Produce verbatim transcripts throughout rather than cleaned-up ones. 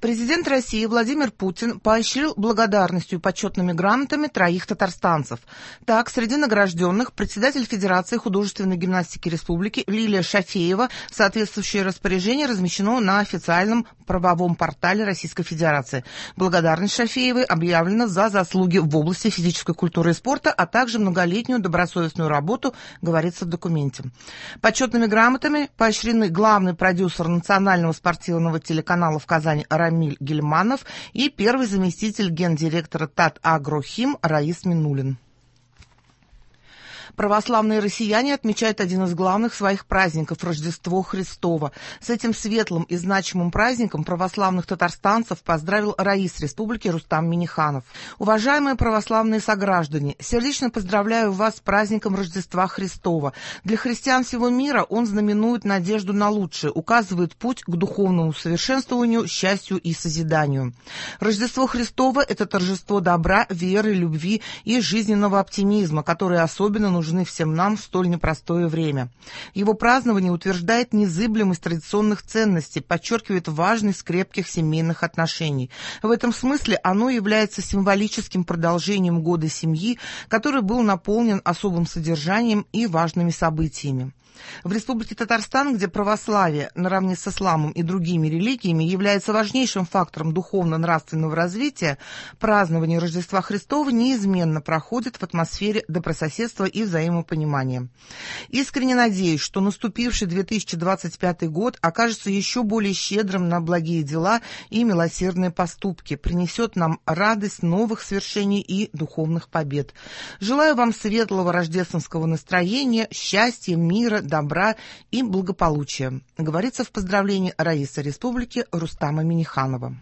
Президент России Владимир Путин поощрил благодарностью и почетными грамотами троих татарстанцев. Так, среди награжденных председатель Федерации художественной гимнастики Республики Лилия Шафеева. Соответствующее распоряжение размещено на официальном правовом портале Российской Федерации. Благодарность Шафеевой объявлена за заслуги в области физической культуры и спорта, а также многолетнюю добросовестную работу, говорится в документе. Почетными грамотами поощрены главный продюсер национального спортивного телеканала в Казани Рамиль Гильманов и первый заместитель гендиректора Татагрохим Раис Минулин. Православные россияне отмечают один из главных своих праздников – Рождество Христово. С этим светлым и значимым праздником православных татарстанцев поздравил раис Республики Рустам Минниханов. Уважаемые православные сограждане, сердечно поздравляю вас с праздником Рождества Христова. Для христиан всего мира он знаменует надежду на лучшее, указывает путь к духовному совершенствованию, счастью и созиданию. Рождество Христово – это торжество добра, веры, любви и жизненного оптимизма, которые особенно нужны нужны всем нам в столь непростое время. Его празднование утверждает незыблемость традиционных ценностей, подчеркивает важность крепких семейных отношений. В этом смысле оно является символическим продолжением года семьи, который был наполнен особым содержанием и важными событиями. В Республике Татарстан, где православие, наравне с исламом и другими религиями, является важнейшим фактором духовно-нравственного развития, празднование Рождества Христова неизменно проходит в атмосфере добрососедства и взаимопонимания. Искренне надеюсь, что наступивший две тысячи двадцать пятый год окажется еще более щедрым на благие дела и милосердные поступки, принесет нам радость новых свершений и духовных побед. Желаю вам светлого рождественского настроения, счастья, мира, добра и благополучия, говорится в поздравлении раиса Республики Рустама Минниханова.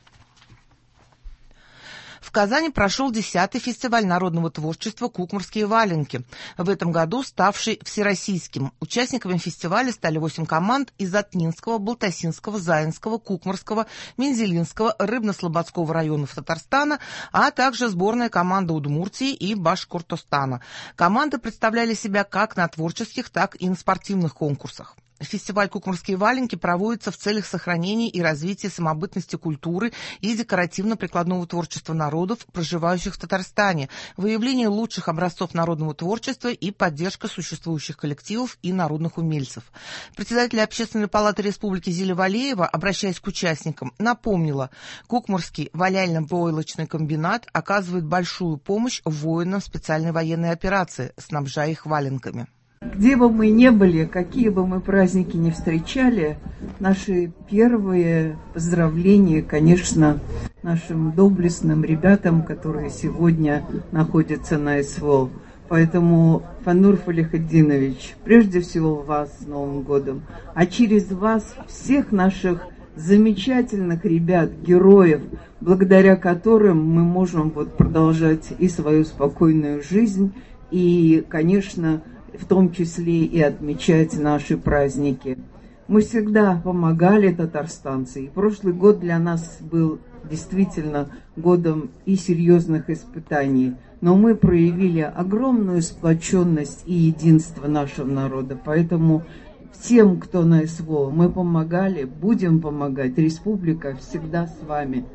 В Казани прошел десятый фестиваль народного творчества «Кукмарские валенки», в этом году ставший всероссийским. Участниками фестиваля стали восемь команд из Атнинского, Балтасинского, Заинского, Кукмарского, Мензелинского, Рыбно-Слободского районов Татарстана, а также сборная команда Удмуртии и Башкортостана. Команды представляли себя как на творческих, так и на спортивных конкурсах. Фестиваль «Кукмарские валенки» проводится в целях сохранения и развития самобытности культуры и декоративно-прикладного творчества народов, проживающих в Татарстане, выявление лучших образцов народного творчества и поддержка существующих коллективов и народных умельцев. Председатель Общественной палаты Республики Зиля Валеева, обращаясь к участникам, напомнила, Кукмарский валяльно-войлочный комбинат оказывает большую помощь воинам специальной военной операции, снабжая их валенками. Где бы мы ни были, какие бы мы праздники ни встречали, наши первые поздравления, конечно, нашим доблестным ребятам, которые сегодня находятся на СВО. Поэтому, Фанур Фалихиддинович, прежде всего вас с Новым годом, а через вас всех наших замечательных ребят, героев, благодаря которым мы можем вот продолжать и свою спокойную жизнь, и, конечно, в том числе и отмечать наши праздники. Мы всегда помогали татарстанцы, и прошлый год для нас был действительно годом и серьезных испытаний, но мы проявили огромную сплоченность и единство нашего народа, поэтому всем, кто на СВО, мы помогали, будем помогать, республика всегда с вами.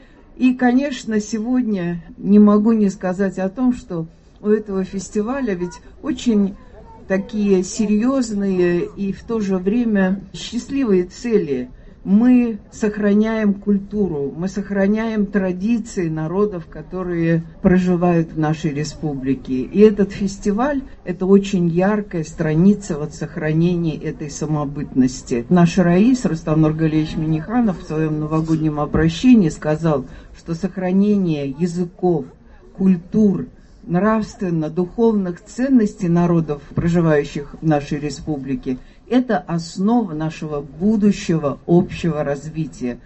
И, конечно, сегодня не могу не сказать о том, что у этого фестиваля ведь очень такие серьезные и в то же время счастливые цели. Мы сохраняем культуру, мы сохраняем традиции народов, которые проживают в нашей республике. И этот фестиваль – это очень яркая страница вот сохранения этой самобытности. Наш раис Рустам Нургалиевич Минниханов в своем новогоднем обращении сказал, что сохранение языков, культур, нравственно-духовных ценностей народов, проживающих в нашей республике, это основа нашего будущего общего развития.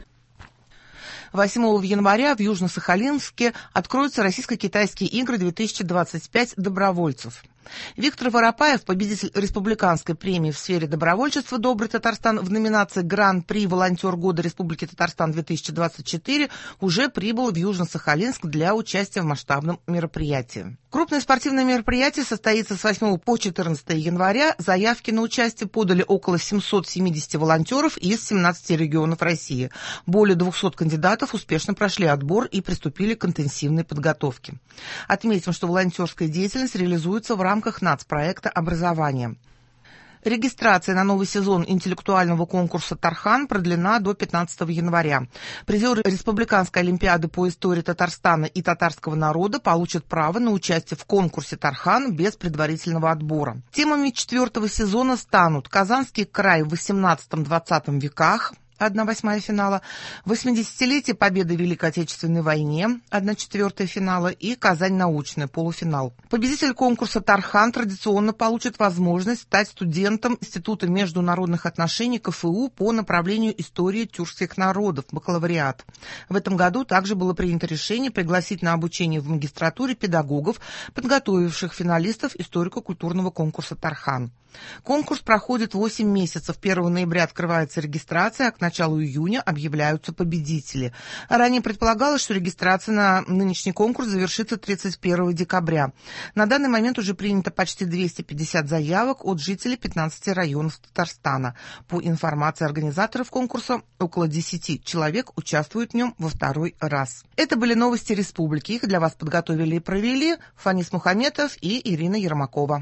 восьмого января в Южно-Сахалинске откроются российско-китайские игры две тысячи двадцать пять добровольцев. Виктор Воропаев, победитель республиканской премии в сфере добровольчества «Добрый Татарстан» в номинации «Гран-при Волонтер года Республики Татарстан-две тысячи двадцать четыре», уже прибыл в Южно-Сахалинск для участия в масштабном мероприятии. Крупное спортивное мероприятие состоится с восьмого по четырнадцатое января. Заявки на участие подали около семьсот семьдесят волонтеров из семнадцати регионов России. Более двухсот кандидатов успешно прошли отбор и приступили к интенсивной подготовке. Отметим, что волонтерская деятельность реализуется в рамках нацпроекта образования. Регистрация на новый сезон интеллектуального конкурса «Тархан» продлена до пятнадцатого января. Призеры Республиканской олимпиады по истории Татарстана и татарского народа получат право на участие в конкурсе «Тархан» без предварительного отбора. Темами четвертого сезона станут Казанский край в восемнадцатом-двадцатом веках, одна восьмая финала, восьмидесятилетие Победы в Великой Отечественной войне, одна четвертая финала и Казань научная, полуфинал. Победитель конкурса «Тархан» традиционно получит возможность стать студентом Института международных отношений ка эф у по направлению истории тюркских народов, бакалавриат. В этом году также было принято решение пригласить на обучение в магистратуре педагогов, подготовивших финалистов историко-культурного конкурса «Тархан». Конкурс проходит восемь месяцев. первого ноября открывается регистрация, а к началу июня объявляются победители. Ранее предполагалось, что регистрация на нынешний конкурс завершится тридцать первого декабря. На данный момент уже принято почти двести пятьдесят заявок от жителей пятнадцати районов Татарстана. По информации организаторов конкурса, около десяти человек участвуют в нем во второй раз. Это были новости республики. Их для вас подготовили и провели Фанис Мухаметов и Ирина Ермакова.